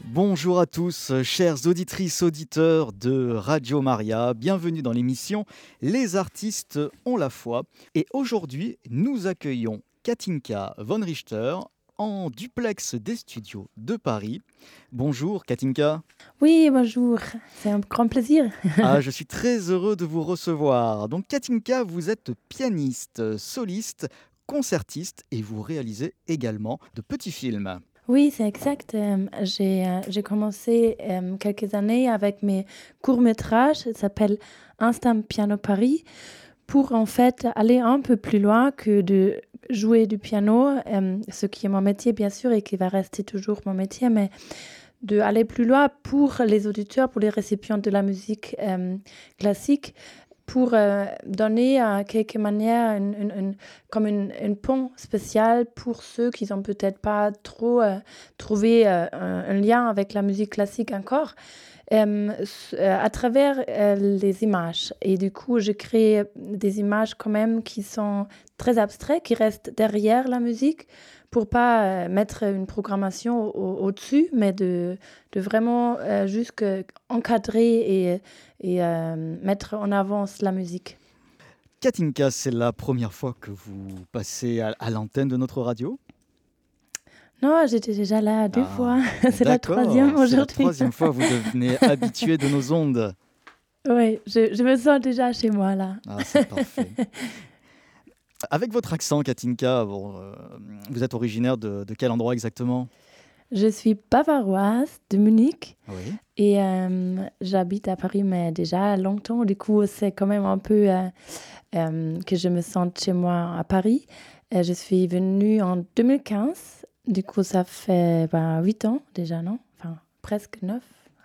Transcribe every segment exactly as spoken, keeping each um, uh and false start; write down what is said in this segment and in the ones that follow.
Bonjour à tous, euh, chères auditrices, auditeurs de Radio Maria. Bienvenue dans l'émission Les artistes ont la foi. Et aujourd'hui, nous accueillons Katinka von Richter en duplex des studios de Paris. Bonjour Katinka. Oui, bonjour, c'est un grand plaisir. Ah, je suis très heureux de vous recevoir. Donc Katinka, vous êtes pianiste, soliste, concertiste et vous réalisez également de petits films. Oui, c'est exact. Euh, j'ai, euh, j'ai commencé euh, quelques années avec mes courts-métrages, ça s'appelle Instant Piano Paris, pour en fait aller un peu plus loin que de jouer du piano, euh, ce qui est mon métier bien sûr et qui va rester toujours mon métier, mais de aller plus loin pour les auditeurs, pour les récipients de la musique euh, classique, pour euh, donner à quelque manière une, une, une, comme une, une pont spéciale pour ceux qui n'ont peut-être pas trop euh, trouvé euh, un, un lien avec la musique classique encore, euh, à travers euh, les images. Et du coup, je crée des images quand même qui sont très abstraites, qui restent derrière la musique, pour pas euh, mettre une programmation au- au-dessus, mais de, de vraiment euh, juste que encadrer et, et euh, mettre en avance la musique. Katinka, c'est la première fois que vous passez à, à l'antenne de notre radio? Non, j'étais déjà là deux Ah, fois. C'est la troisième d'accord, c'est la aujourd'hui. troisième fois, vous devenez habitué de nos ondes. Oui, je, je me sens déjà chez moi là. Ah, c'est parfait. Avec votre accent, Katinka, bon, euh, vous êtes originaire de, de quel endroit exactement? Je suis bavaroise de Munich Oui. et euh, j'habite à Paris, mais déjà longtemps. Du coup, c'est quand même un peu euh, euh, que je me sente chez moi à Paris. Euh, je suis venue en deux mille quinze. Du coup, ça fait ben, huit ans déjà, non? Enfin, presque neuf.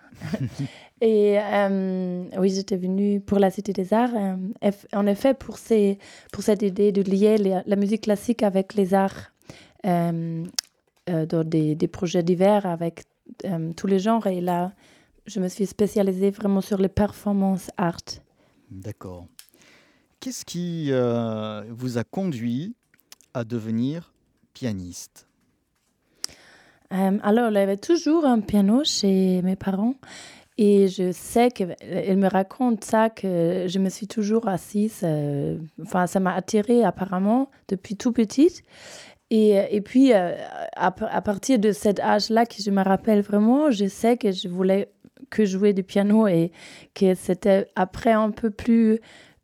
Et euh, oui, j'étais venue pour la Cité des Arts, euh, eff- en effet, pour, ces, pour cette idée de lier les- la musique classique avec les arts, euh, euh, dans des, des projets divers avec euh, tous les genres. Et là, je me suis spécialisée vraiment sur les performances art. D'accord. Qu'est-ce qui euh, vous a conduit à devenir pianiste? Euh, alors, il y avait toujours un piano chez mes parents. Et je sais qu'elle me raconte ça, que je me suis toujours assise. euh, Enfin, ça m'a attirée apparemment depuis tout petite. Et, et puis, euh, à, à partir de cet âge-là, que je me rappelle vraiment, je sais que je voulais que jouer du piano et que c'était après un peu plus,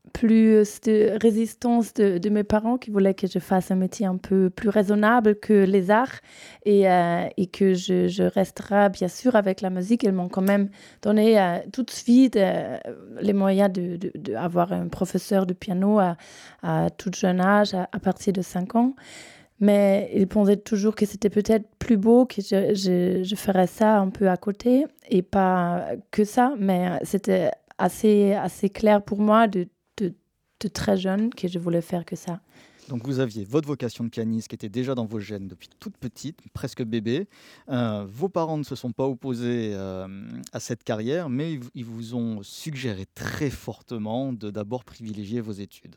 plus de résistance de, de mes parents qui voulaient que je fasse un métier un peu plus raisonnable que les arts et, euh, et que je, je resterai bien sûr avec la musique. Ils m'ont quand même donné euh, tout de suite euh, les moyens de, de, de avoir un professeur de piano à, à tout jeune âge, à, à partir de cinq ans. Mais ils pensaient toujours que c'était peut-être plus beau, que je, je, je ferais ça un peu à côté et pas que ça. Mais c'était assez, assez clair pour moi de, de, de très jeune que je voulais faire que ça. Donc vous aviez votre vocation de pianiste qui était déjà dans vos gènes depuis toute petite, presque bébé. Euh, vos parents ne se sont pas opposés euh, à cette carrière, mais ils, ils vous ont suggéré très fortement de d'abord privilégier vos études.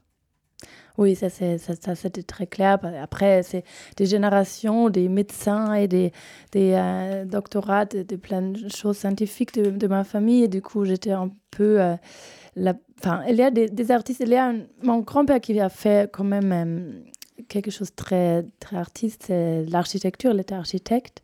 Oui, ça, c'est, ça, ça, c'était très clair. Après, c'est des générations, des médecins et des, des euh, doctorats, de, de plein de choses scientifiques de, de ma famille. Et du coup, j'étais un peu... euh, la, enfin, il y a des, des artistes. Il y a un- mon grand-père qui a fait quand même euh, quelque chose de très, très artiste, c'est l'architecture. Il était architecte.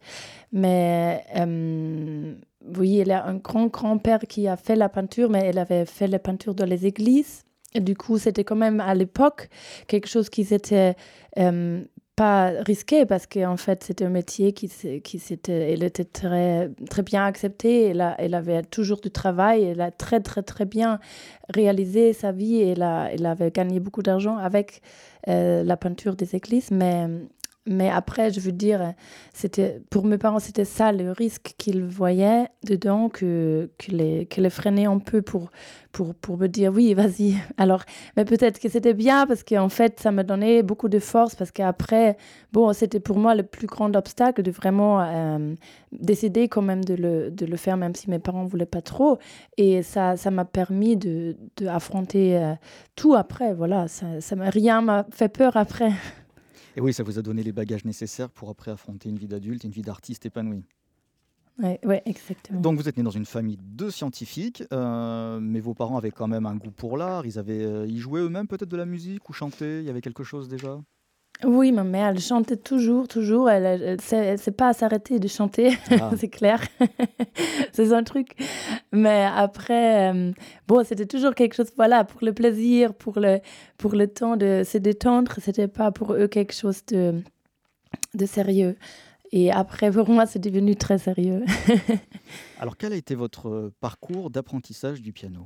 Mais euh, oui, il y a un grand-grand-père qui a fait la peinture, mais il avait fait la peinture dans les églises. Et du coup, c'était quand même à l'époque quelque chose qui s'était euh, pas risqué parce qu'en fait, c'était un métier qui, s'est- qui s'était, il était très, très bien accepté. Elle, a- elle avait toujours du travail. Elle a très, très, très bien réalisé sa vie. Et elle, a- elle avait gagné beaucoup d'argent avec euh, la peinture des églises. Mais, mais après, je veux dire, c'était, pour mes parents, c'était ça le risque qu'ils voyaient dedans, que, que, les, que les freinait un peu pour, pour, pour me dire oui, vas-y. Alors, mais peut-être que c'était bien parce qu'en fait, ça me donnait beaucoup de force parce qu'après, bon, c'était pour moi le plus grand obstacle de vraiment euh, décider quand même de le, de le faire, même si mes parents ne voulaient pas trop. Et ça, ça m'a permis de, de affronter euh, tout après. Voilà, ça, ça m'a, rien m'a fait peur après. Et oui, ça vous a donné les bagages nécessaires pour après affronter une vie d'adulte, une vie d'artiste épanouie. Ouais, ouais, exactement. Donc vous êtes né dans une famille de scientifiques, euh, mais vos parents avaient quand même un goût pour l'art. Ils avaient, euh, ils jouaient eux-mêmes peut-être de la musique ou chantaient. Il y avait quelque chose déjà. Oui, ma mère, elle chantait toujours, toujours. Elle, elle, elle sait, elle sait pas s'arrêter de chanter, Ah, c'est clair. C'est son truc. Mais après, euh, bon, c'était toujours quelque chose, voilà, pour le plaisir, pour le, pour le temps de se détendre. C'était pas pour eux quelque chose de, de sérieux. Et après, pour moi, c'est devenu très sérieux. alors quel a été votre euh, parcours d'apprentissage du piano?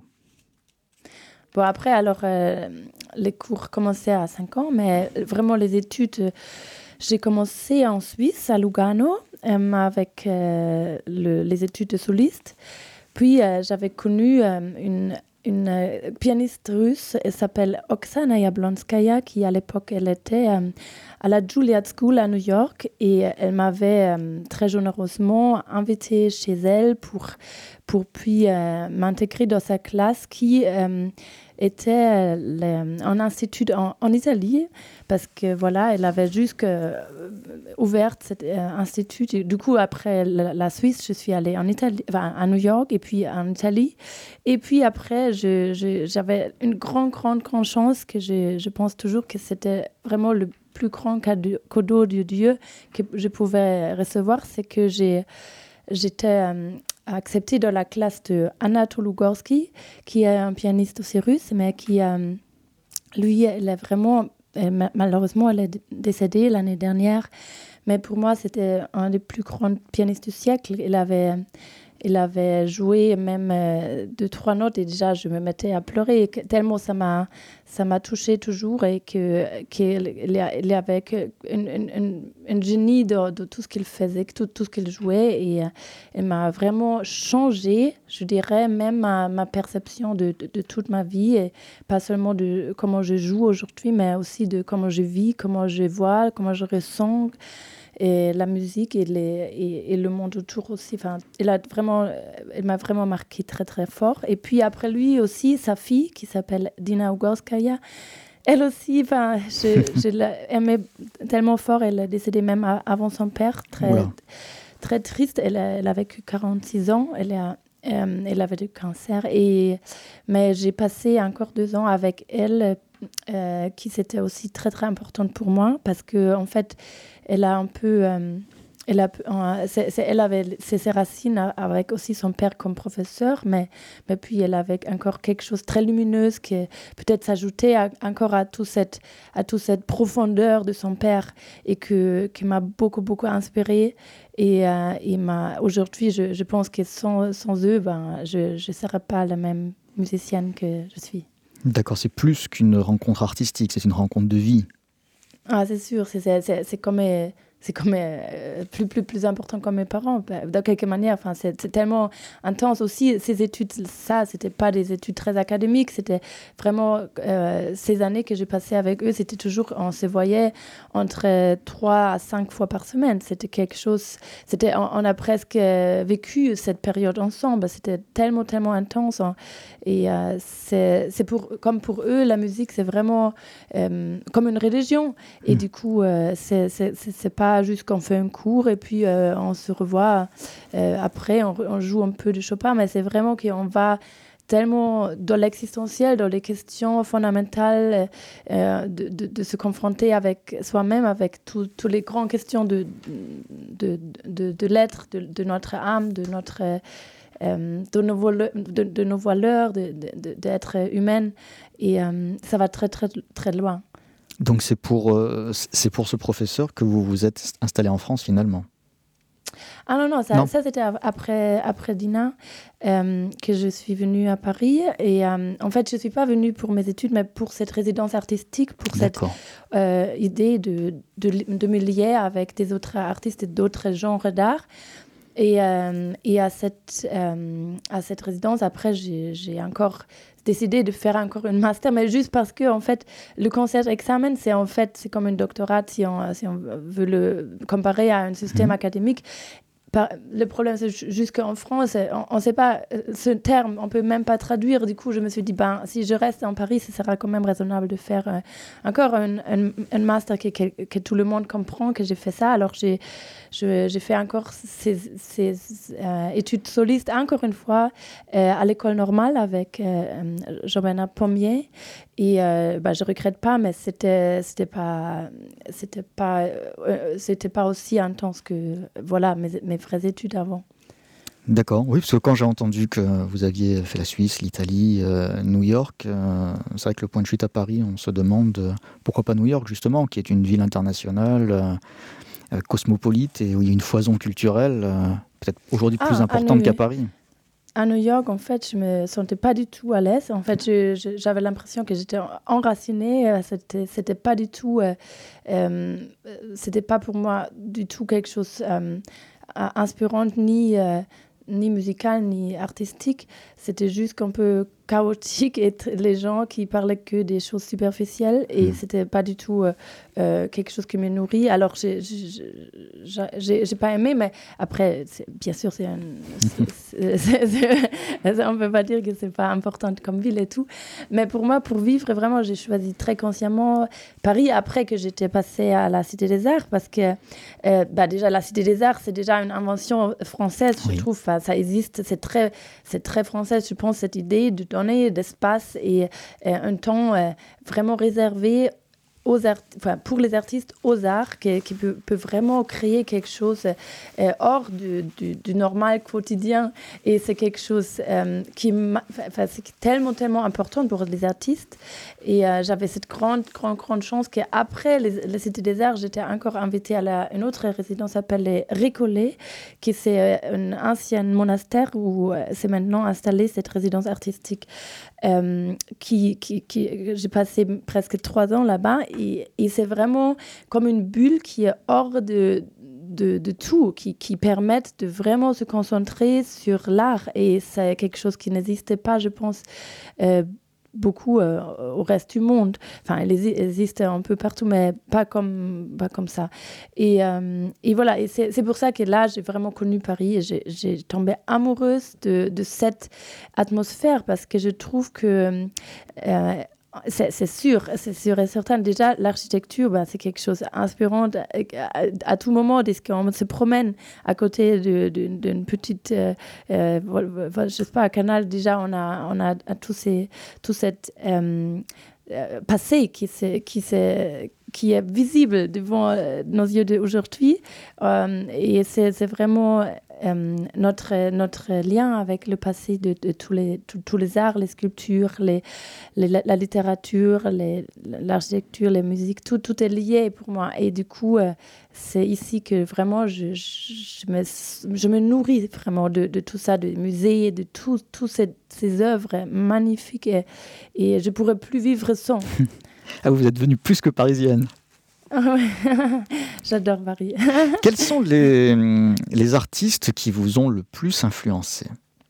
Bon, après, alors, euh, les cours commençaient à cinq ans, mais vraiment, les études, euh, j'ai commencé en Suisse, à Lugano, euh, avec euh, le- les études de soliste. Puis, euh, j'avais connu euh, une, une euh, pianiste russe, elle s'appelle Oksana Yablonskaya, qui, à l'époque, elle était euh, à la Juilliard School à New York, et elle m'avait euh, très généreusement invitée chez elle pour, pour puis euh, m'intégrer dans sa classe qui euh, était euh, le- un institut en, en Italie, parce que voilà, elle avait juste euh, ouvert cet euh, institut. Et du coup, après la, la Suisse, je suis allée en Italie, enfin, à New York et puis en Italie. Et puis après, je, je- j'avais une grande, grande, grande chance que je, je pense toujours que c'était vraiment le plus grand cadeau, cadeau de Dieu que je pouvais recevoir, c'est que j'ai, j'étais euh, acceptée dans la classe de Anatole Ugorski, qui est un pianiste aussi russe, mais qui, euh, lui, elle est vraiment, elle, ma- malheureusement, elle est d- décédée l'année dernière. Mais pour moi, c'était un des plus grands pianistes du siècle. Il avait, il avait joué même euh, deux, trois notes et déjà, je me mettais à pleurer. Et que- tellement ça m'a, ça m'a touchée toujours et que, qu'il il y a- il y avait que une, une, une- un génie de, de tout ce qu'il faisait, tout, tout ce qu'il jouait. Et euh, il m'a vraiment changé, je dirais, même ma, ma perception de, de, de toute ma vie. Et pas seulement de comment je joue aujourd'hui, mais aussi de comment je vis, comment je vois, comment je ressens et la musique et, les, et, et le monde autour aussi. Enfin, il a vraiment, elle m'a vraiment marqué très très fort. Et puis après lui aussi, sa fille qui s'appelle Dina Ugorskaya, elle aussi, enfin, je, je l'aimais tellement fort. Elle est décédée même a- avant son père, très Oula. très triste. Elle a, elle a vécu quarante-six ans. Elle a euh, elle avait du cancer. Et, mais j'ai passé encore deux ans avec elle, euh, qui c'était aussi très, très importante pour moi, parce que en fait, elle a un peu... euh, elle, a, euh, c'est- c'est- elle avait ses, ses racines a- avec aussi son père comme professeur, mais, mais puis elle avait encore quelque chose de très lumineuse qui peut-être s'ajoutait à- encore à, tout cette, à toute cette profondeur de son père et que, qui m'a beaucoup, beaucoup inspirée. Et, euh, et m'a- aujourd'hui, je, je pense que sans, sans eux, ben, je ne serais pas la même musicienne que je suis. D'accord, c'est plus qu'une rencontre artistique, c'est une rencontre de vie. Ah, c'est sûr, c'est c'est- c'est- c'est comme, euh, c'est comme euh, plus, plus, plus important comme mes parents, bah, de quelque manière. Enfin, c'est c'est tellement intense aussi. Ces études, ça, c'était pas des études très académiques, c'était vraiment euh, ces années que j'ai passées avec eux, c'était toujours, on se voyait entre euh, trois à cinq fois par semaine. C'était quelque chose, c'était, on, on a presque euh, vécu cette période ensemble. C'était tellement, tellement intense. hein. Et euh, c'est c'est pour, comme pour eux, la musique, c'est vraiment euh, comme une religion. Et Mm. du coup, euh, c'est c'est- c'est- c'est pas juste qu'on fait un cours et puis euh, on se revoit euh, après, on, on joue un peu de Chopin, mais c'est vraiment qu'on va tellement dans l'existentiel, dans les questions fondamentales, euh, de, de, de se confronter avec soi-même, avec toutes les grandes questions de, de, de, de l'être, de, de notre âme, de notre... euh, de, nos vole- de, de nos valeurs, de- de- de- d'être humaine. Et euh, ça va très, très, très loin. Donc c'est pour, euh, c'est pour ce professeur que vous vous êtes installé en France finalement. Ah non, non, ça, Non. ça c'était av- après, après Dina euh, que je suis venue à Paris. Et euh, en fait, je ne suis pas venue pour mes études, mais pour cette résidence artistique, pour cette D'accord. euh, idée de, de, de me lier avec des autres artistes et d'autres genres d'art. Et, euh, et à, cette, euh, à cette résidence, après, j'ai, j'ai encore décidé de faire encore une master, mais juste parce que, en fait, le concert examen, c'est en fait, c'est comme un doctorat si on, si on veut le comparer à un système Mhm. académique. par, le problème, c'est juste qu'en France, on ne sait pas ce terme, on ne peut même pas traduire. Du coup, je me suis dit, ben, si je reste en Paris, ce sera quand même raisonnable de faire euh, encore un, un, un master que, que, que tout le monde comprend, que j'ai fait ça. Alors, j'ai, je, j'ai fait encore ces, ces euh, études solistes, encore une fois, euh, à l'école normale avec euh, Jean-Bernard Pommier. Et euh, bah, je ne regrette pas, mais c'était, c'était pas, c'était pas, euh, c'était pas aussi intense que voilà, mes, mes vraies études avant. D'accord, oui, parce que quand j'ai entendu que vous aviez fait la Suisse, l'Italie, euh, New York, euh, c'est vrai que le point de chute à Paris, on se demande euh, pourquoi pas New York, justement, qui est une ville internationale, euh, cosmopolite, et où il y a une foison culturelle, euh, peut-être aujourd'hui ah, plus importante qu'à Paris. À New York, en fait, je me sentais pas du tout à l'aise. En fait, je, je, j'avais l'impression que j'étais enracinée. C'était, c'était pas du tout, euh, euh, c'était pas pour moi du tout quelque chose euh, inspirant ni euh, ni musical ni artistique. C'était juste un peu chaotique et t- les gens qui parlaient que des choses superficielles et mmh. c'était pas du tout euh, euh, quelque chose qui me nourrit. Alors j'ai, j'ai, j'ai, j'ai pas aimé, mais après c'est, bien sûr c'est, un, c'est, c'est, c'est, c'est on peut pas dire que c'est pas important comme ville et tout. Mais pour moi, pour vivre vraiment, j'ai choisi très consciemment Paris après que j'étais passée à la Cité des Arts parce que euh, bah déjà la Cité des Arts c'est déjà une invention française, oui. Je trouve. Enfin, ça existe, c'est très c'est très français, je pense, cette idée de donner d'espace et euh, un temps euh, vraiment réservé aux art- enfin, pour les artistes aux arts qui, qui peut, peut vraiment créer quelque chose euh, hors du, du, du normal quotidien et c'est quelque chose euh, qui enfin, c'est tellement tellement important pour les artistes et euh, j'avais cette grande grande grande chance qu'après les, les Cités des Arts j'étais encore invitée à la, une autre résidence qui s'appelle les Récollets qui c'est un ancien monastère où euh, c'est maintenant installé cette résidence artistique euh, qui, qui, qui j'ai passé presque trois ans là-bas. Et, et c'est vraiment comme une bulle qui est hors de, de, de tout, qui, qui permettent de vraiment se concentrer sur l'art. Et c'est quelque chose qui n'existait pas, je pense, euh, beaucoup euh, au reste du monde. Enfin, elle existe un peu partout, mais pas comme, pas comme ça. Et, euh, et voilà, et c'est, c'est pour ça que là, j'ai vraiment connu Paris et j'ai, j'ai tombé amoureuse de, de cette atmosphère parce que je trouve que euh, C'est, c'est sûr, c'est sûr et certain. Déjà, l'architecture, bah, c'est quelque chose d'inspirant à, à, à tout moment. Dès qu'on se promène à côté de, de, d'une petite, euh, euh, je sais pas, un canal, déjà, on a, on a tout, ces, tout cette euh, euh, passé qui, c'est, qui, c'est, qui est visible devant euh, nos yeux d'aujourd'hui. Euh, et c'est, c'est vraiment euh, notre, notre lien avec le passé de, de tous, les, tous, tous les arts, les sculptures, les, les, la, la littérature, les, l'architecture, les musiques, tout, tout est lié pour moi. Et du coup, euh, c'est ici que vraiment je, je, je, me, je me nourris vraiment de, de tout ça, des musées, de toutes tout ces, ces œuvres magnifiques. Et, et je ne pourrais plus vivre sans. Ah, vous êtes devenue plus que parisienne. J'adore Paris. Quels sont les, les artistes qui vous ont le plus influencé ?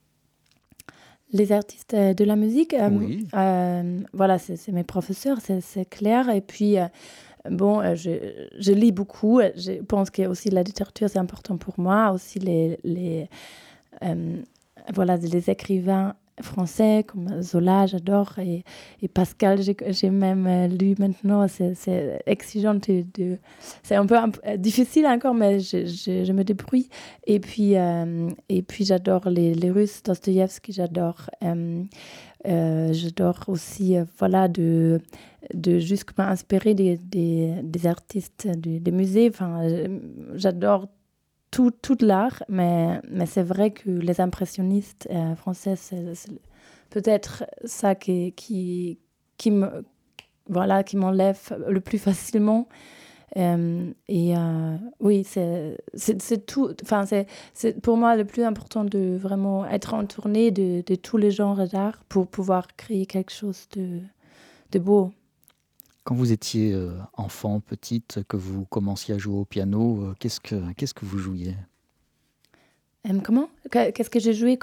Les artistes de la musique, euh, oui. euh, voilà, c'est, c'est mes professeurs, c'est, c'est clair. Et puis, euh, bon, euh, je, je lis beaucoup. Je pense que aussi la littérature, c'est important pour moi. Aussi les, les, euh, voilà, les écrivains français comme Zola, j'adore. Et, et Pascal, j'ai, j'ai même euh, lu maintenant. C'est, c'est exigeant. De, de, c'est un peu un, difficile encore, mais je, je, je me débrouille. Et puis, euh, et puis j'adore les, les Russes, Dostoïevski, j'adore. Euh, euh, j'adore aussi, euh, voilà, de, de juste m'inspirer des, des, des artistes, des, des musées. Enfin, j'adore Tout, tout l'art, mais, mais c'est vrai que les impressionnistes euh, français, c'est, c'est peut-être ça qui, qui, qui, me, voilà, qui m'enlève le plus facilement. Euh, et euh, oui, c'est, c'est, c'est tout. Enfin, c'est, c'est pour moi le plus important de vraiment être entouré de, de tous les genres d'art pour pouvoir créer quelque chose de, de beau. Quand vous étiez euh, enfant, petite, que vous commenciez à jouer au piano, euh, qu'est-ce que, qu'est-ce que vous jouiez ? Euh, comment ? Qu'est-ce que j'ai joué comme enfant ?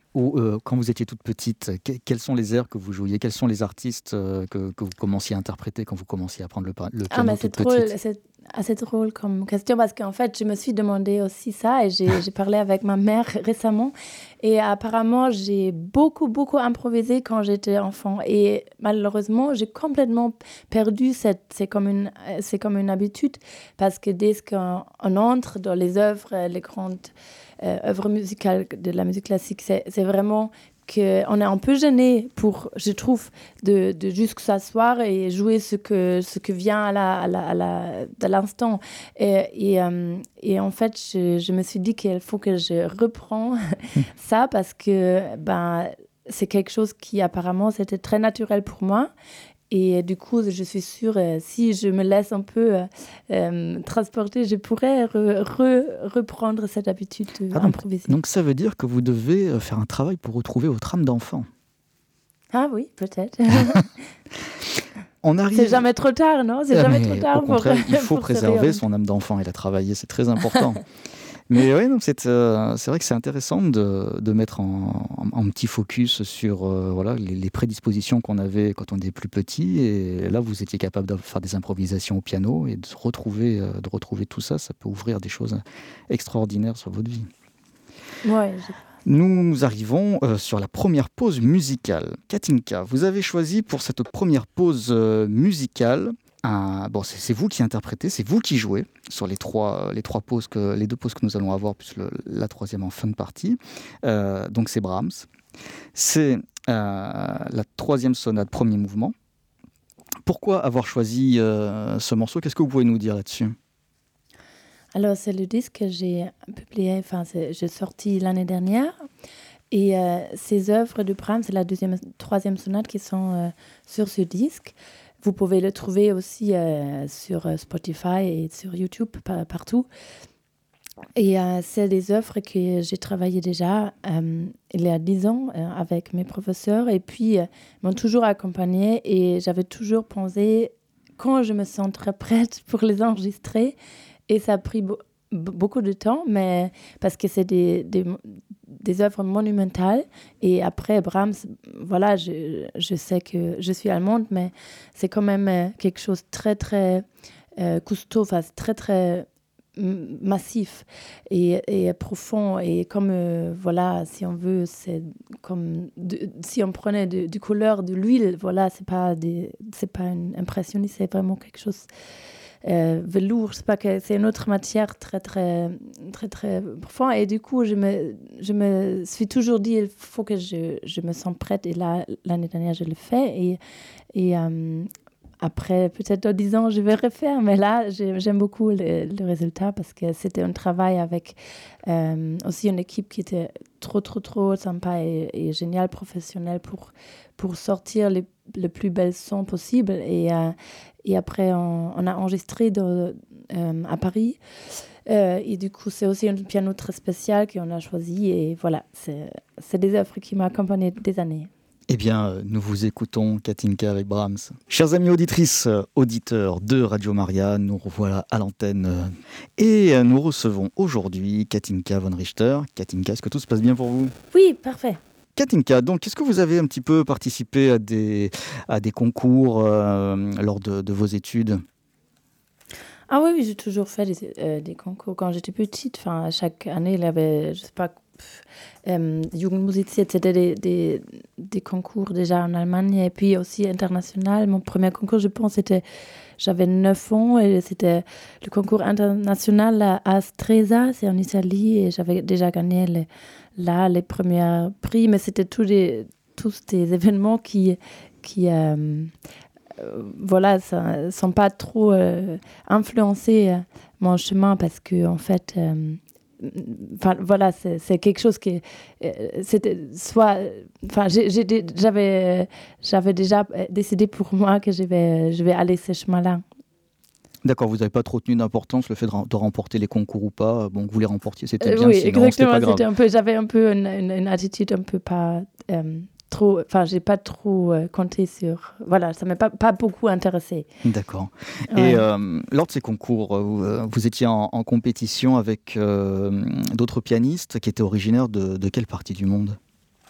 Ou euh, quand vous étiez toute petite, que- quels sont les airs que vous jouiez? Quels sont les artistes euh, que, que vous commenciez à interpréter quand vous commenciez à prendre le, pa- le Ah, piano mais toute c'est drôle, petite? c'est assez drôle comme question parce qu'en fait, je me suis demandé aussi ça et j'ai j'ai parlé avec ma mère récemment et apparemment, j'ai beaucoup, beaucoup improvisé quand j'étais enfant et malheureusement, j'ai complètement perdu cette, c'est comme une, euh, c'est comme une habitude parce que dès qu'on on entre dans les œuvres, euh, les grandes euh, œuvres musicales de la musique classique, c'est c'est vraiment qu'on est un peu gêné pour, je trouve, de, de juste s'asseoir et jouer ce que, ce que vient à la, à la, à la, de l'instant. Et, et, euh, et en fait, je, je me suis dit qu'il faut que je reprends ça parce que ben, c'est quelque chose qui apparemment c'était très naturel pour moi. Et du coup, je suis sûre, euh, si je me laisse un peu euh, euh, transporter, je pourrais re- re- reprendre cette habitude Ah, donc, d'improviser. donc ça veut dire que vous devez euh, faire un travail pour retrouver votre âme d'enfant. Ah oui, peut-être. On C'est arrive... jamais trop tard, non? C'est Ah, jamais mais trop tard au pour, contraire, il faut pour se préserver réorienter. son âme d'enfant et la travailler, c'est très important. Mais oui, donc c'est, euh, c'est vrai que c'est intéressant de, de mettre en, en, en petit focus sur euh, voilà, les, les prédispositions qu'on avait quand on était plus petit. Et là, vous étiez capable de faire des improvisations au piano et de retrouver, euh, de retrouver tout ça. Ça peut ouvrir des choses extraordinaires sur votre vie. Ouais, je... Nous arrivons euh, sur la première pause musicale. Katinka, vous avez choisi pour cette première pause euh, musicale, un... bon, c'est, c'est vous qui interprétez, c'est vous qui jouez sur les trois, les trois pauses que, les deux pauses que nous allons avoir, puis le, la troisième en fin de partie. Euh, donc c'est Brahms. C'est euh, la troisième sonate, premier mouvement. Pourquoi avoir choisi euh, ce morceau? Qu'est-ce que vous pouvez nous dire là-dessus? Alors, c'est le disque que j'ai publié, enfin, c'est, j'ai sorti l'année dernière. Et euh, ces œuvres de Brahms, c'est la deuxième, troisième sonate qui sont euh, sur ce disque. Vous pouvez le trouver aussi euh, sur Spotify et sur YouTube, par, partout. Et euh, c'est des œuvres que j'ai travaillées déjà euh, il y a dix ans euh, avec mes professeurs. Et puis, euh, ils m'ont toujours accompagnée et j'avais toujours pensé quand je me sentirais prête pour les enregistrer. Et ça a pris be- beaucoup de temps, mais parce que c'est des, des, des œuvres monumentales. Et après, Brahms, voilà, je, je sais que je suis allemande, mais c'est quand même euh, quelque chose de très, très euh, costaud, enfin, c'est très, très m- massif et, et profond. Et comme, euh, voilà, si on veut, c'est comme de, si on prenait de, du couleur de l'huile, voilà, c'est pas, des, c'est pas une impressionniste, c'est vraiment quelque chose. Euh, velours, c'est pas que c'est une autre matière très très très très profonde et du coup je me je me suis toujours dit il faut que je, je me sens prête et là l'année dernière je le fais et et euh, après peut-être dans dix ans je vais refaire mais là j'ai, j'aime beaucoup le, le résultat parce que c'était un travail avec euh, aussi une équipe qui était trop trop trop sympa et, et géniale professionnelle pour pour sortir les le plus bel son possible et euh, et après on, on a enregistré de, euh, à Paris euh, et du coup c'est aussi un piano très spécial qu'on a choisi et voilà c'est, c'est des œuvres qui m'ont accompagné des années. Eh bien, nous vous écoutons, Katinka avec Brahms. Chers amis auditrices, auditeurs de Radio Maria, nous revoilà à l'antenne et nous recevons aujourd'hui Katinka von Richter. Katinka, est-ce que tout se passe bien pour vous? Oui, parfait. Katinka, donc est-ce que vous avez un petit peu participé à des, à des concours euh, lors de, de vos études? Ah oui, oui, j'ai toujours fait des, euh, des concours quand j'étais petite. Enfin, chaque année, il y avait, je sais pas, pff, euh, Jugendmusiziert, c'était des, des, des concours déjà en Allemagne et puis aussi international. Mon premier concours, je pense, c'était, j'avais neuf ans et c'était le concours international à, à Stresa, c'est en Italie et j'avais déjà gagné les, là les premiers prix, mais c'était tous des, tous des événements qui, qui euh, euh, voilà, ça ne sont pas trop euh, influencés euh, mon chemin parce que en fait, euh, enfin voilà, c'est, c'est quelque chose qui, euh, c'était soit, enfin j'ai, j'ai, j'avais, j'avais déjà décidé pour moi que je vais, je vais aller ce chemin-là. D'accord, vous n'avez pas trop tenu d'importance le fait de, de remporter les concours ou pas. Bon, que vous les remportiez, c'était Euh, bien, oui, sinon exactement, c'était pas grave. c'était un peu, j'avais un peu une, une, une attitude un peu pas euh, trop, enfin j'ai pas trop euh, compté sur, voilà, ça m'a pas, pas beaucoup intéressé. D'accord. Ouais. Et euh, lors de ces concours, vous, vous étiez en, en compétition avec euh, d'autres pianistes qui étaient originaires de, de quelle partie du monde?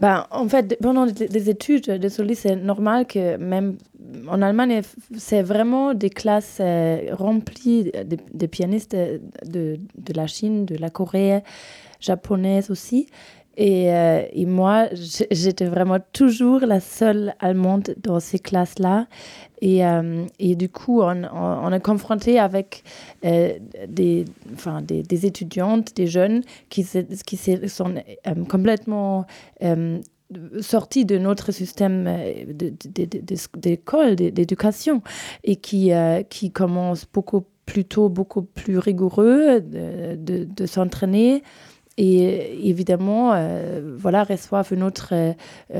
Ben, en fait, pendant des études de soliste, c'est normal que même en Allemagne, c'est vraiment des classes euh, remplies de, de pianistes de, de la Chine, de la Corée, japonaise aussi. Et, euh, et moi, j'étais vraiment toujours la seule Allemande dans ces classes-là. Et, euh, et du coup, on, on, on est confronté avec euh, des, enfin, des, des étudiantes, des jeunes qui, se, qui se, sont euh, complètement euh, sortis de notre système de, de, de, de, d'école, d'éducation, et qui, euh, qui commencent beaucoup plus tôt, beaucoup plus rigoureux de, de, de s'entraîner. Et évidemment, euh, voilà, reçoivent notre euh,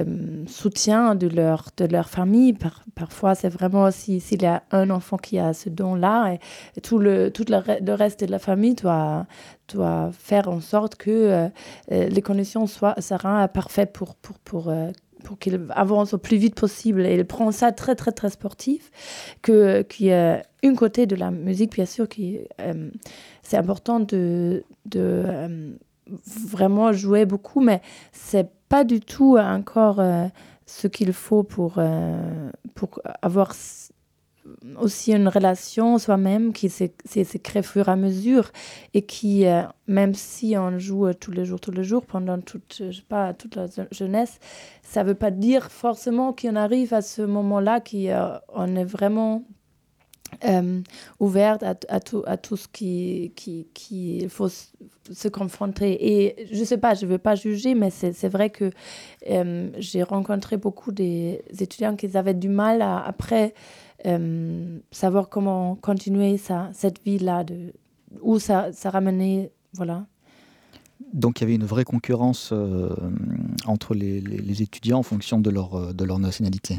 soutien de leur, de leur famille. Par, parfois, c'est vraiment si, s'il y a un enfant qui a ce don-là, et, et tout, le, tout le, le reste de la famille doit, doit faire en sorte que euh, les conditions soient, seront parfaites pour, pour, pour, euh, pour qu'il avance au plus vite possible. Et il prend ça très, très, très sportif, que, qu'il y a une côté de la musique, bien sûr, qui, euh, c'est important de... de euh, vraiment jouer beaucoup, mais c'est pas du tout encore euh, ce qu'il faut pour, euh, pour avoir aussi une relation soi-même qui se, se, se crée au fur et à mesure et qui, euh, même si on joue tous les jours, tous les jours, pendant toute, je sais pas, toute la jeunesse, ça veut pas dire forcément qu'on arrive à ce moment-là qu'on est vraiment Euh, ouverte à, à, tout, à tout ce qui, qui, qui il faut s- se confronter. Et je sais pas, je veux pas juger, mais c'est, c'est vrai que euh, j'ai rencontré beaucoup des étudiants qui avaient du mal à, après, euh, savoir comment continuer ça, cette vie-là, de, où ça, ça ramenait, voilà. Donc il y avait une vraie concurrence euh, entre les, les, les étudiants en fonction de leur, de leur nationalité.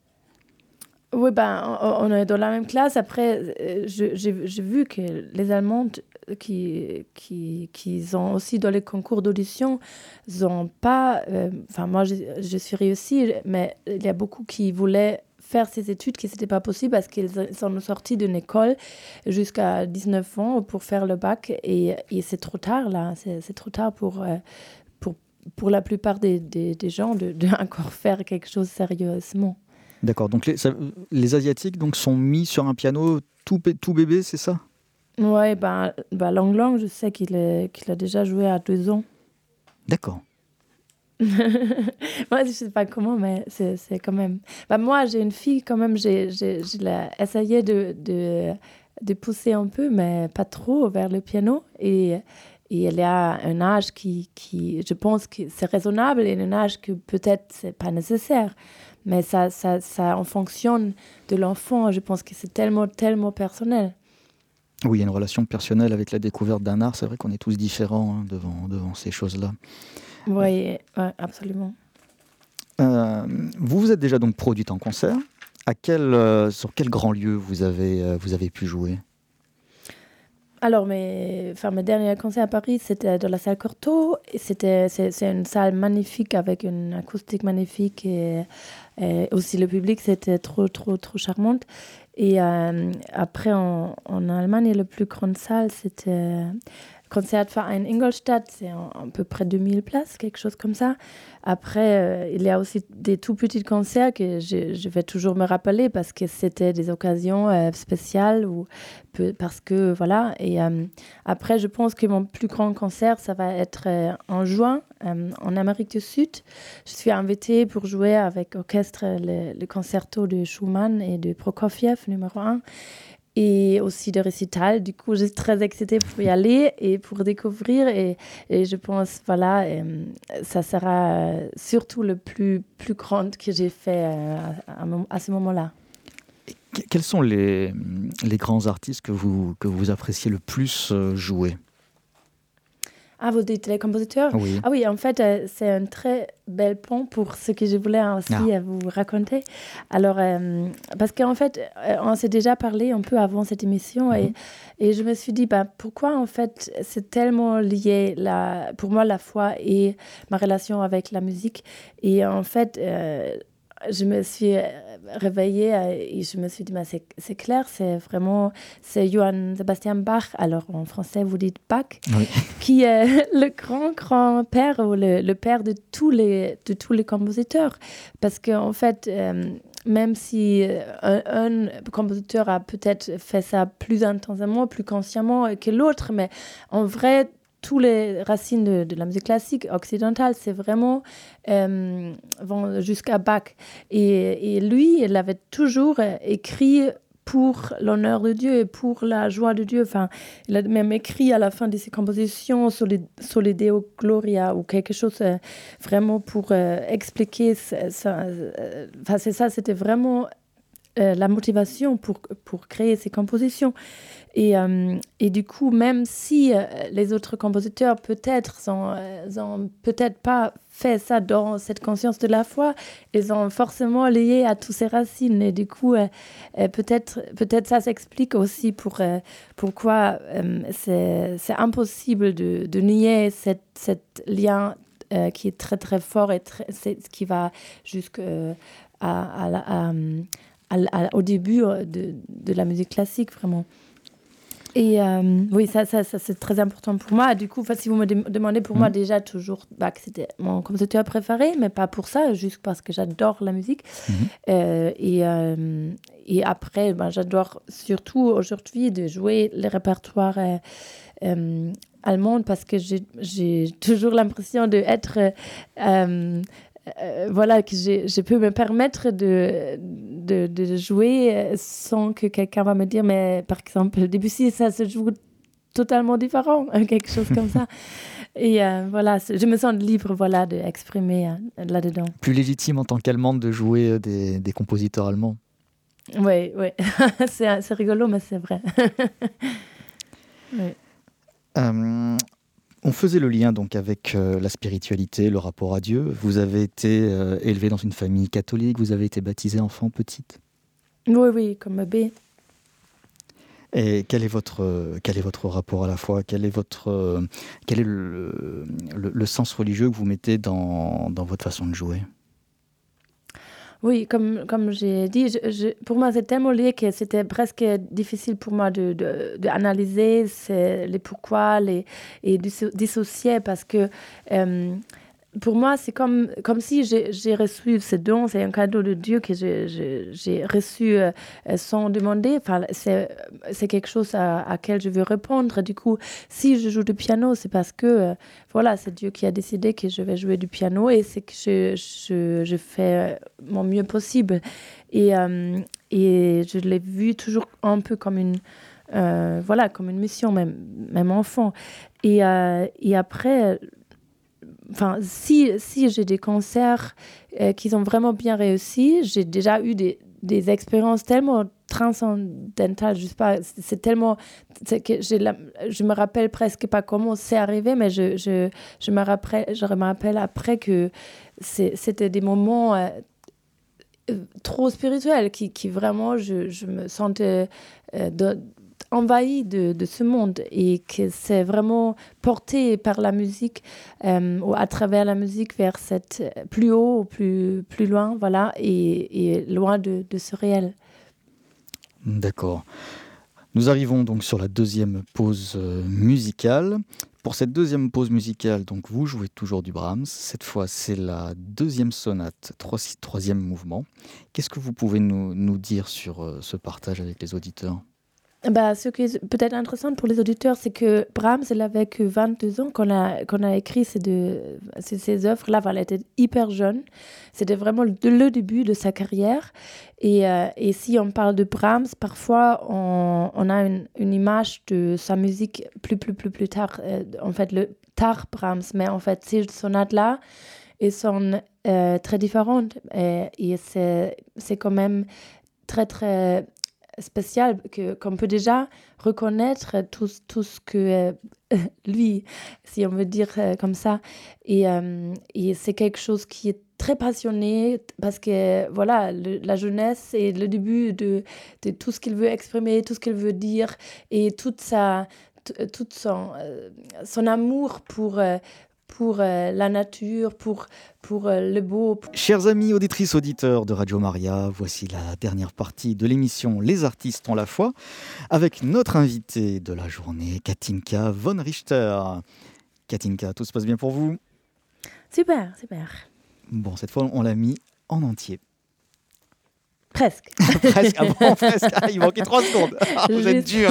Oui, ben, on, on est dans la même classe. Après, euh, je- j'ai j'ai vu que les Allemandes qui, qui, qui ont aussi dans les concours d'audition, n'ont pas... euh, Enfin, moi, je, je suis réussie, mais il y a beaucoup qui voulaient faire ces études, qui n'était pas possible parce qu'ils sont sortis d'une école jusqu'à dix-neuf ans pour faire le bac. Et, et c'est trop tard, là. C'est c'est trop tard pour, euh, pour, pour la plupart des, des, des gens de, de encore faire quelque chose sérieusement. D'accord, donc les, ça, les Asiatiques donc, sont mis sur un piano tout, tout bébé, c'est ça? Ouais, ben, ben Lang Lang, je sais qu'il, est, qu'il a déjà joué à deux ans. D'accord. Moi, je sais pas comment, mais c'est, c'est quand même... Ben, moi, j'ai une fille, quand même, j'ai, j'ai, j'ai essayé de, de, de pousser un peu, mais pas trop, vers le piano. Et, et elle a un âge qui, qui, je pense que c'est raisonnable et un âge que peut-être c'est pas nécessaire. Mais ça, ça, ça, en fonction de l'enfant, je pense que c'est tellement, tellement personnel. Oui, il y a une relation personnelle avec la découverte d'un art. C'est vrai qu'on est tous différents hein, devant, devant ces choses-là. Oui, ouais, absolument. Euh, vous vous êtes déjà donc produite en concert. À quel, euh, sur quel grand lieu vous avez, euh, vous avez pu jouer? Alors, mes, enfin, mes derniers concerts à Paris, c'était dans la salle Cortot. Et c'était, c'est, c'est une salle magnifique avec une acoustique magnifique. Et, et aussi, le public, c'était trop, trop, trop charmant. Et euh, après, en, en Allemagne, la plus grande salle, c'était Konzertverein Ingolstadt. C'est à, à peu près deux mille places, quelque chose comme ça. Après, euh, il y a aussi des tout petits concerts que je, je vais toujours me rappeler parce que c'était des occasions euh, spéciales ou peu, parce que voilà. Et euh, après, je pense que mon plus grand concert, ça va être euh, en juin euh, en Amérique du Sud. Je suis invitée pour jouer avec orchestre le, le concerto de Schumann et de Prokofiev numéro un. Et aussi de récital. Du coup, je suis très excitée pour y aller et pour découvrir. Et, et je pense, voilà, euh, ça sera euh, surtout le plus, plus grand que j'ai fait euh, à, à ce moment-là. Et quels sont les, les grands artistes que vous, que vous appréciez le plus euh, jouer? Ah, vous dites les compositeurs? Oui. Ah oui, en fait, euh, c'est un très bel pont pour ce que je voulais aussi Ah. euh, vous raconter. Alors, euh, parce qu'en fait, euh, on s'est déjà parlé un peu avant cette émission Mm-hmm. et, et je me suis dit, bah, pourquoi en fait, c'est tellement lié, la, pour moi, la foi et ma relation avec la musique. Et en fait, euh, je me suis réveillée et je me suis dit, bah, c'est, c'est clair, c'est vraiment, c'est Johann Sebastian Bach, alors en français vous dites Bach, Oui. qui est le grand, grand-père ou le, le père de tous les, de tous les compositeurs. Parce qu'en fait, euh, même si un, un compositeur a peut-être fait ça plus intensément, plus consciemment que l'autre, mais en vrai, tous les racines de, de la musique classique occidentale, c'est vraiment euh, vont jusqu'à Bach. Et, et lui, il avait toujours écrit pour l'honneur de Dieu et pour la joie de Dieu. Enfin, il a même écrit à la fin de ses compositions sur les, sur les Deo Gloria ou quelque chose euh, vraiment pour euh, expliquer ça. ça euh, enfin, c'est ça, c'était vraiment euh, la motivation pour, pour créer ces compositions. Et, euh, et du coup, même si euh, les autres compositeurs peut-être sont, euh, ont peut-être pas fait ça dans cette conscience de la foi, ils ont forcément lié à toutes ces racines. Et du coup, euh, euh, peut-être, peut-être ça s'explique aussi pour, euh, pourquoi euh, c'est, c'est impossible de, de nier cet, cet lien euh, qui est très très fort et très, c'est, qui va jusqu'à euh, à, à, à, à, à, au début de, de la musique classique, vraiment. Et euh, oui, ça, ça, ça, c'est très important pour moi. Du coup, si vous me de- demandez, pour mmh. moi, déjà, toujours, Bach, c'était mon compositeur préféré, mais pas pour ça, juste parce que j'adore la musique. Mmh. Euh, et, euh, et après, ben, j'adore surtout aujourd'hui de jouer les répertoires euh, euh, allemands parce que j'ai, j'ai toujours l'impression d'être... Euh, Euh, voilà, que j'ai, je peux me permettre de, de, de jouer sans que quelqu'un va me dire, mais par exemple, Debussy, ça se joue totalement différent, quelque chose comme ça. Et euh, voilà, je me sens libre, voilà, d'exprimer euh, là-dedans. Plus légitime en tant qu'Allemande de jouer des, des compositeurs allemands. Oui, oui, c'est, c'est rigolo, mais c'est vrai. Oui. Euh, On faisait le lien donc avec euh, la spiritualité, le rapport à Dieu. Vous avez été euh, élevé dans une famille catholique, vous avez été baptisé enfant petite. Oui, oui, comme bébé. Et quel est votre, euh, quel est votre rapport à la foi? Quel est, votre, euh, quel est le, le, le sens religieux que vous mettez dans, dans votre façon de jouer? Oui, comme, comme j'ai dit, je, je, pour moi, c'est tellement lié que c'était presque difficile pour moi de, de, de analyser les pourquoi les, et de dissocier parce que euh, pour moi, c'est comme, comme si j'ai, j'ai reçu ce don, c'est un cadeau de Dieu que j'ai, j'ai, j'ai reçu euh, sans demander. Enfin, c'est, c'est quelque chose à, à laquelle je veux répondre. Du coup, si je joue du piano, c'est parce que euh, voilà, c'est Dieu qui a décidé que je vais jouer du piano et c'est que je, je, je fais mon mieux possible. Et, euh, et je l'ai vu toujours un peu comme une, euh, voilà, comme une mission, même, même enfant. Et, euh, et après... Enfin, si, si j'ai des concerts euh, qui sont vraiment bien réussis, j'ai déjà eu des, des expériences tellement transcendantales, je sais pas, c'est tellement, c'est que j'ai la, je me rappelle presque pas comment c'est arrivé, mais je, je, je, me, rappelle, je me rappelle après que c'est, c'était des moments euh, trop spirituels qui, qui vraiment, je, je me sentais euh, de, envahi de, de ce monde et que c'est vraiment porté par la musique euh, ou à travers la musique vers cette plus haut ou plus, plus loin, voilà, et, et loin de, de ce réel. D'accord. Nous arrivons donc sur la deuxième pause euh, musicale. Pour cette deuxième pause musicale, donc vous jouez toujours du Brahms. Cette fois, c'est la deuxième sonate, trois, troisième mouvement. Qu'est-ce que vous pouvez nous, nous dire sur euh, ce partage avec les auditeurs? Bah, ce qui est peut-être intéressant pour les auditeurs, c'est que Brahms, il avait que vingt-deux ans quand on a, quand on a écrit ces, deux, ces, ces œuvres-là. Voilà, il était hyper jeune. C'était vraiment le, le début de sa carrière. Et, euh, et si on parle de Brahms, parfois, on, on a une, une image de sa musique plus, plus, plus, plus tard. Euh, en fait, le tard Brahms. Mais en fait, ces sonates-là, elles sont euh, très différentes. Et, et c'est, c'est quand même très, très... spécial que, qu'on peut déjà reconnaître tout, tout ce que euh, lui, si on veut dire euh, comme ça. Et, euh, et c'est quelque chose qui est très passionné parce que voilà, le, la jeunesse est le début de, de tout ce qu'il veut exprimer, tout ce qu'il veut dire et toute sa, t- tout son, euh, son amour pour... Euh, pour euh, la nature, pour, pour euh, le beau. Chers amis, auditrices, auditeurs de Radio Maria, voici la dernière partie de l'émission Les artistes ont la foi, avec notre invitée de la journée, Katinka von Richter. Katinka, tout se passe bien pour vous ? Super, super. Bon, cette fois, on l'a mis en entier. Presque. presque, ah bon, presque. Ah, il manquait trois secondes. Ah, vous êtes dur.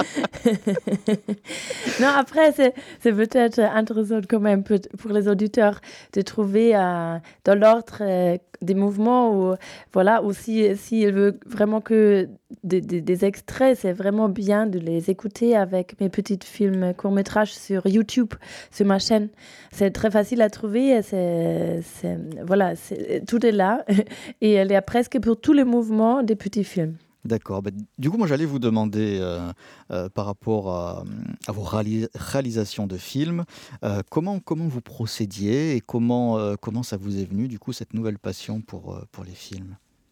Non, après, c'est, c'est peut-être intéressant quand même pour les auditeurs de trouver euh, dans l'ordre euh, des mouvements ou voilà, ou si, si il veut vraiment que des, des, des extraits, c'est vraiment bien de les écouter avec mes petits films courts-métrages sur YouTube, sur ma chaîne. C'est très facile à trouver, c'est, c'est, voilà, c'est, tout est là et il y a presque pour tous les mouvements des petits films. D'accord. Bah, du coup, moi, j'allais vous demander, euh, euh, par rapport à, à vos réalis- réalisations de films, euh, comment, comment vous procédiez et comment, euh, comment ça vous est venu, du coup, cette nouvelle passion pour, euh, pour les films ?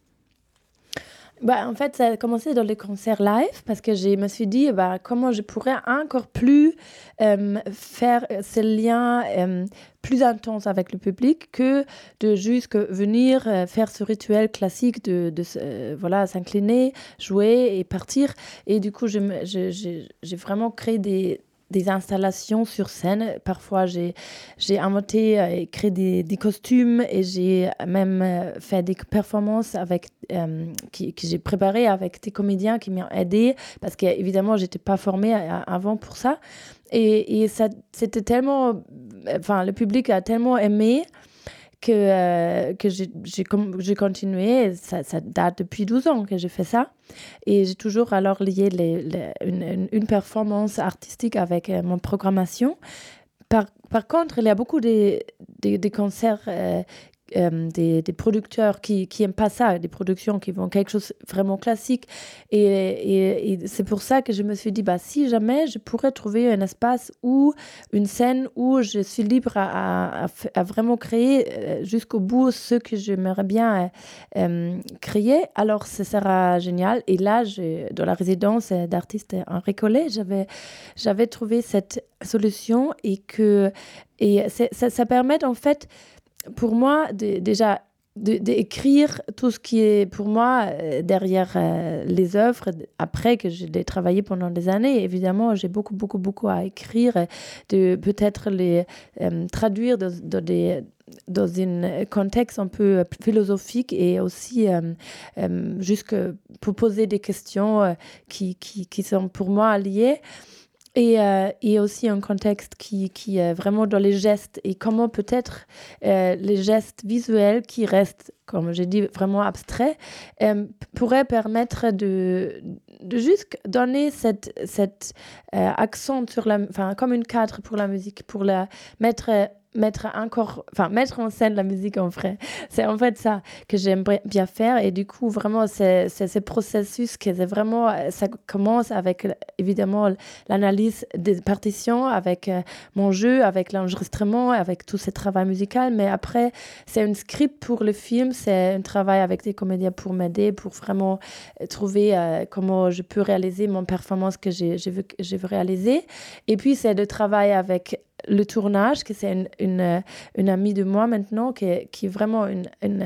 Bah, en fait, ça a commencé dans les concerts live parce que je me suis dit bah, comment je pourrais encore plus euh, faire ce lien euh, plus intense avec le public que de juste que venir euh, faire ce rituel classique de, de euh, voilà, s'incliner, jouer et partir. Et du coup, je, je, je, j'ai vraiment créé des... des installations sur scène. Parfois, j'ai, j'ai inventé et euh, créé des, des costumes et j'ai même euh, fait des performances avec, euh, qui, que j'ai préparées avec des comédiens qui m'ont aidé parce qu'évidemment, je n'étais pas formée à, avant pour ça. Et, et ça, c'était tellement... Enfin, le public a tellement aimé que, euh, que j'ai, j'ai, j'ai continué. Ça, ça date depuis douze ans que j'ai fait ça. Et j'ai toujours alors lié les, les, une, une performance artistique avec euh, mon programmation. Par, par contre, il y a beaucoup de, de, de concerts, euh, euh, des, des producteurs qui qui n'aiment pas ça, des productions qui vont quelque chose de vraiment classique. Et, et, et c'est pour ça que je me suis dit, bah, si jamais je pourrais trouver un espace ou une scène où je suis libre à, à, à vraiment créer euh, jusqu'au bout ce que j'aimerais bien euh, euh, créer, alors ce sera génial. Et là, je, dans la résidence d'artistes en Récollet, j'avais, j'avais trouvé cette solution et que et c'est, ça, ça permet en fait pour moi de, déjà d'écrire tout ce qui est pour moi euh, derrière euh, les œuvres après que j'ai travaillé pendant des années. Évidemment, j'ai beaucoup beaucoup beaucoup à écrire, de peut-être les euh, traduire dans, dans des dans un contexte un peu philosophique et aussi euh, euh, juste pour poser des questions euh, qui, qui, qui sont pour moi liées. Et, euh, et aussi un contexte qui, qui est vraiment dans les gestes et comment peut-être euh, les gestes visuels qui restent, comme j'ai dit, vraiment abstraits, euh, pourraient permettre de, de juste donner cette, cette euh, accent sur la, enfin, comme une cadre pour la musique, pour la mettre... mettre encore, enfin mettre en scène la musique en vrai. C'est en fait ça que j'aimerais bien faire et du coup vraiment c'est, c'est ce processus que c'est vraiment, ça commence avec évidemment l'analyse des partitions, avec euh, mon jeu, avec l'enregistrement, avec tout ce travail musical, mais après c'est un script pour le film, c'est un travail avec des comédiens pour m'aider, pour vraiment trouver euh, comment je peux réaliser mon performance que j'ai, j'ai, vu, je veux réaliser. Et puis c'est le travail avec le tournage, que c'est une, une, une amie de moi maintenant, qui est, qui est vraiment une, une,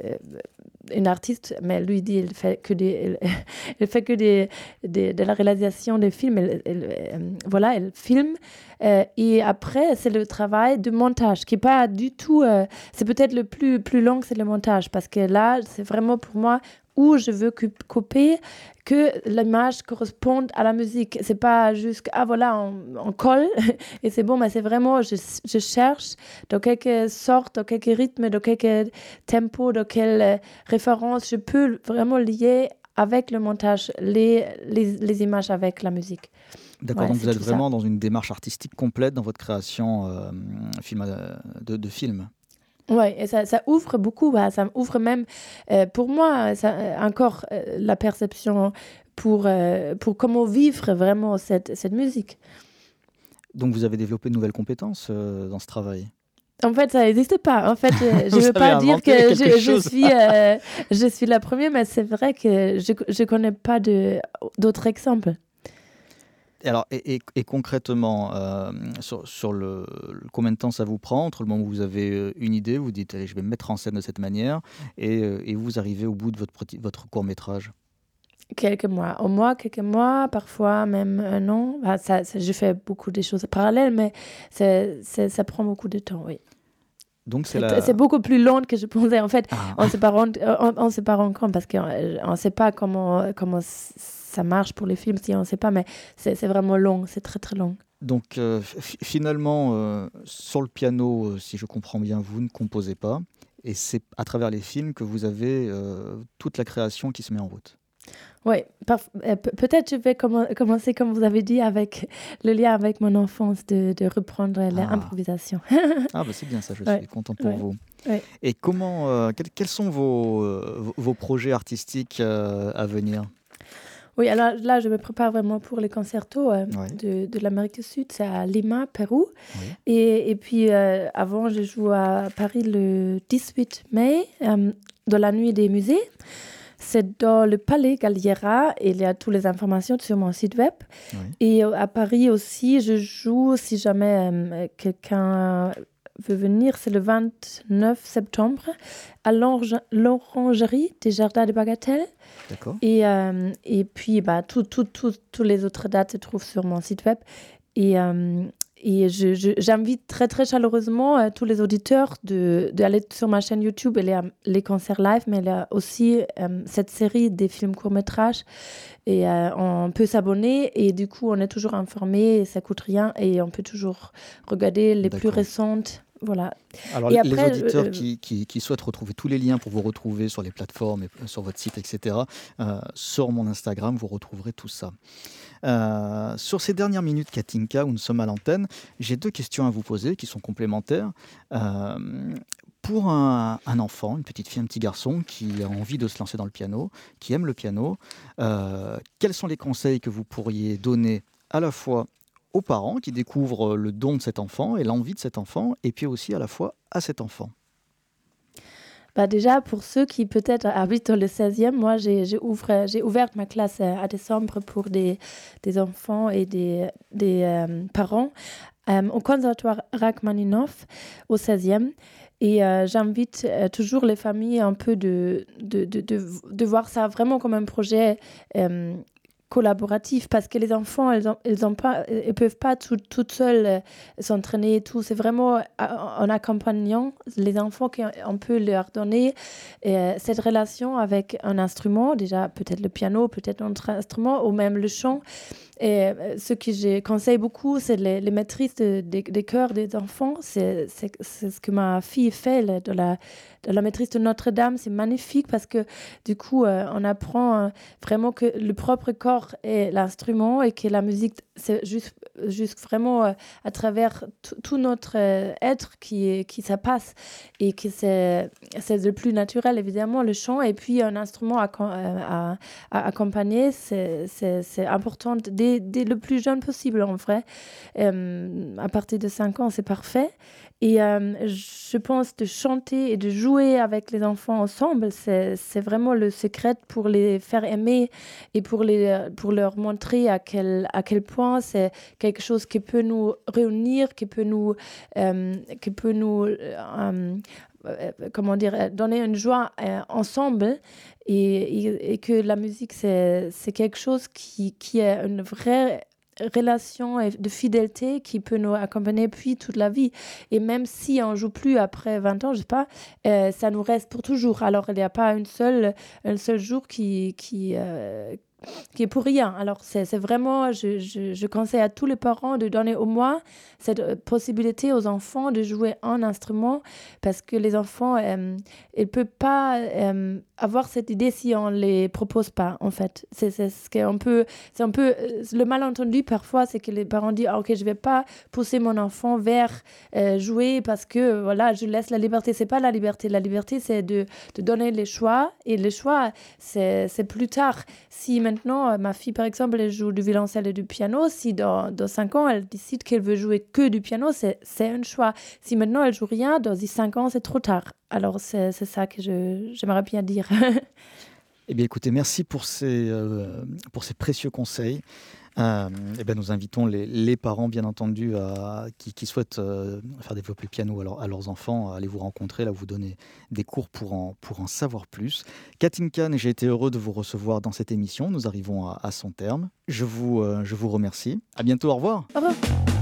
une artiste, mais lui dit elle fait que des, elle, elle fait que des, des, de la réalisation des films, elle, elle, voilà, elle filme. Euh, et après, c'est le travail de montage, qui n'est pas du tout... Euh, c'est peut-être le plus, plus long, c'est le montage, parce que là, c'est vraiment pour moi où je veux couper, que l'image corresponde à la musique. C'est pas juste, ah voilà, on, on colle et c'est bon, mais c'est vraiment, je, je cherche dans quelque sorte, dans quelques rythmes, dans quelques tempos, dans quelle référence je peux vraiment lier avec le montage les, les, les images avec la musique. D'accord, Ouais, donc vous êtes vraiment ça. dans une démarche artistique complète dans votre création euh, film, euh, de, de film. Oui, et ça, ça ouvre beaucoup, bah, ça ouvre même, euh, pour moi, ça, euh, encore euh, la perception pour, euh, pour comment vivre vraiment cette, cette musique. Donc vous avez développé de nouvelles compétences euh, dans ce travail ? En fait, ça n'existe pas. En fait, euh, je ne veux pas dire que je, je, suis, euh, je suis la première, mais c'est vrai que je ne connais pas de, d'autres exemples. Alors, et, et- et concrètement, euh, sur, sur le, le- combien de temps ça vous prend entre le moment où vous avez euh, une idée, vous dites, allez, je vais me mettre en scène de cette manière, et, euh, et vous arrivez au bout de votre, petit- votre court-métrage? Quelques mois. Au mois, quelques mois, parfois même un an. Bah, ça, ça- je fais beaucoup de choses parallèles, mais c'est, c'est- ça prend beaucoup de temps, oui. Donc, c'est C'est, c'est la... beaucoup plus long que je pensais. En fait, Ah, on ne s'est pas rendu, on, on s'est pas rendu compte parce qu'on ne sait pas comment, comment c- ça marche pour les films, si on ne sait pas, mais c'est, c'est vraiment long, c'est très très long. donc, euh, fi- finalement, euh, sur le piano, euh, si je comprends bien, vous ne composez pas, et c'est à travers les films que vous avez euh, toute la création qui se met en route. Oui, parf- euh, pe- peut-être je vais commen- commencer, comme vous avez dit, avec le lien avec mon enfance, de, de reprendre Ah, l'improvisation. ah bah c'est bien ça, je Oui, suis content pour oui, vous. oui. Et comment, euh, quels, quels sont vos, euh, vos vos projets artistiques euh, à venir? Oui, alors là, je me prépare vraiment pour les concertos euh, Oui, de, de l'Amérique du Sud. C'est à Lima, Pérou. oui, Et, et puis, euh, avant, je joue à Paris le dix-huit mai, euh, dans la nuit des musées. C'est dans le Palais Galliera et il y a toutes les informations sur mon site web. oui. Et euh, à Paris aussi, je joue, si jamais euh, quelqu'un veut venir, c'est le vingt-neuf septembre à l'Orange- l'Orangerie des Jardins de Bagatelle. D'accord. Et, euh, et puis, bah, tout, tout, tout, toutes les autres dates se trouvent sur mon site web. Et, euh, et je, je- j'invite très, très chaleureusement euh, tous les auditeurs de, d'aller sur ma chaîne YouTube. Il y a les concerts live, mais il y a aussi euh, cette série des films courts-métrages. Et euh, on peut s'abonner et du coup, on est toujours informé, et ça coûte rien et on peut toujours regarder les plus D'accord. récentes. Voilà. Alors, Et les après, auditeurs euh, qui, qui- qui souhaitent retrouver tous les liens pour vous retrouver sur les plateformes, et euh, sur votre site, et cetera, euh, sur mon Instagram, vous retrouverez tout ça. Euh, sur ces dernières minutes, Katinka, où nous sommes à l'antenne, j'ai deux questions à vous poser qui sont complémentaires. Euh, pour un, un enfant, une petite fille, un petit garçon qui a envie de se lancer dans le piano, qui aime le piano, euh, quels sont les conseils que vous pourriez donner à la fois aux parents qui découvrent le don de cet enfant et l'envie de cet enfant, et puis aussi à la fois à cet enfant? bah déjà, pour ceux qui peut-être habitent dans le seizième, moi, j'ai, j'ai, ouvert, j'ai ouvert ma classe euh, à décembre pour des, des enfants et des, des euh, parents euh, au conservatoire Rachmaninoff au seizième. Et euh, j'invite euh, toujours les familles un peu de, de, de, de, de voir ça vraiment comme un projet euh, collaboratif parce que les enfants, elles ont, elles ont pas, elles peuvent pas tout, toutes seules euh, s'entraîner et tout. C'est vraiment euh, en accompagnant les enfants qu'on peut leur donner euh, cette relation avec un instrument, déjà peut-être le piano, peut-être un autre instrument ou même le chant. Et euh, ce que je conseille beaucoup, c'est les, les maîtrises de- des des chœurs des enfants. C'est, c'est, c'est ce que ma fille fait là, de la, de la maîtrise de Notre-Dame. C'est magnifique parce que du coup, euh, on apprend euh, vraiment que le propre corps est l'instrument et que la musique, c'est juste, juste vraiment euh, à travers tout tout notre euh, être qui, est- qui ça passe et que c'est, c'est le plus naturel, évidemment, le chant. Et puis, un instrument à, à, à accompagner, c'est, c'est, c'est important dès, dès le plus jeune possible, en vrai. Euh, à partir de cinq ans, c'est parfait. Et euh, je pense de chanter et de jouer avec les enfants ensemble, c'est, c'est vraiment le secret pour les faire aimer et pour, les, pour leur montrer à quel, à quel point c'est quelque chose qui peut nous réunir, qui peut nous, euh, qui peut nous euh, euh, comment dire, euh, donner une joie euh, ensemble et, et, et que la musique, c'est, c'est quelque chose qui, qui est une vraie relation et de fidélité qui peut nous accompagner puis toute la vie. Et même si on joue plus après vingt ans, je sais pas, euh, ça nous reste pour toujours. Alors, il n'y a pas une seule, un seul jour qui, qui, euh, qui est pour rien. Alors, c'est, c'est vraiment, je, je, je conseille à tous les parents de donner au moins cette euh, possibilité aux enfants de jouer un instrument parce que les enfants, euh, ils ne peuvent pas euh, avoir cette idée si on ne les propose pas, en fait. C'est, c'est, ce qu'on peut, c'est un peu euh, le malentendu parfois, c'est que les parents disent ah, ok, je ne vais pas pousser mon enfant vers euh, jouer parce que voilà, je laisse la liberté. Ce n'est pas la liberté. La liberté, c'est de, de donner les choix et les choix, c'est, c'est plus tard. Si maintenant, ma fille, par exemple, elle joue du violoncelle et du piano, si dans, dans cinq ans, elle décide qu'elle veut jouer que du piano, c'est, c'est un choix. Si maintenant, elle joue rien, dans cinq ans, c'est trop tard. Alors, c'est, c'est ça que je, j'aimerais bien dire. Eh bien, écoutez, merci pour ces, euh, pour ces précieux conseils. Euh, eh bien, nous invitons les, les parents, bien entendu, à- qui, qui souhaitent euh, faire développer le piano à, leur- à leurs enfants, à aller vous rencontrer, là, vous donner des cours pour en, pour en savoir plus. Katinka, j'ai été heureux de vous recevoir dans cette émission. Nous arrivons à, à son terme. Je vous, euh, je vous remercie. À bientôt, au revoir. Au revoir.